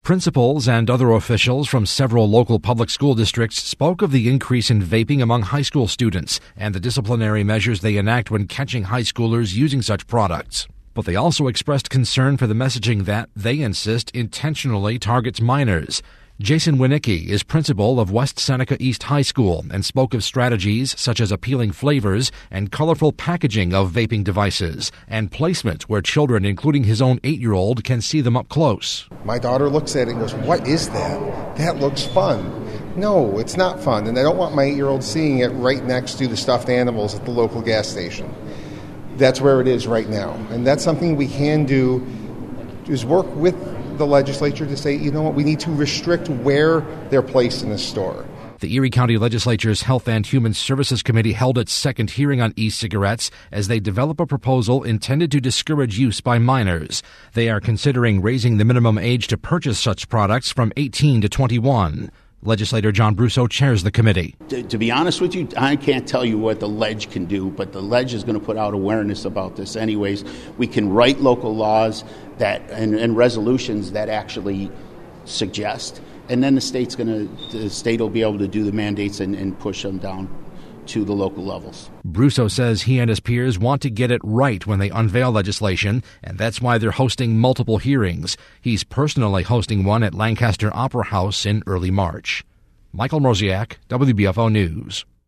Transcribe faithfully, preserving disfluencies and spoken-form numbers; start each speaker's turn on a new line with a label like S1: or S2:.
S1: Principals and other officials from several local public school districts spoke of the increase in vaping among high school students and the disciplinary measures they enact when catching high schoolers using such products. But they also expressed concern for the messaging that, they insist, intentionally targets minors. Jason Winicki is principal of West Seneca East High School and spoke of strategies such as appealing flavors and colorful packaging of vaping devices and placement where children, including his own eight-year-old, can see them up close.
S2: My daughter looks at it and goes, "What is that? That looks fun." No, it's not fun, and I don't want my eight-year-old seeing it right next to the stuffed animals at the local gas station. That's where it is right now, and that's something we can do, is work with the legislature to say, you know what, we need to restrict where they're placed in the store.
S1: The Erie County Legislature's Health and Human Services Committee held its second hearing on e-cigarettes as they develop a proposal intended to discourage use by minors. They are considering raising the minimum age to purchase such products from eighteen to twenty-one. Legislator John Brusso chairs the committee.
S3: To, to be honest with you, I can't tell you what the ledge can do, but the ledge is going to put out awareness about this anyways. We can write local laws that and, and resolutions that actually suggest, and then the state's going to the state will be able to do the mandates and, and push them down to the local levels.
S1: Brusso says he and his peers want to get it right when they unveil legislation, and that's why they're hosting multiple hearings. He's personally hosting one at Lancaster Opera House in early March. Michael Mroziak, W B F O News.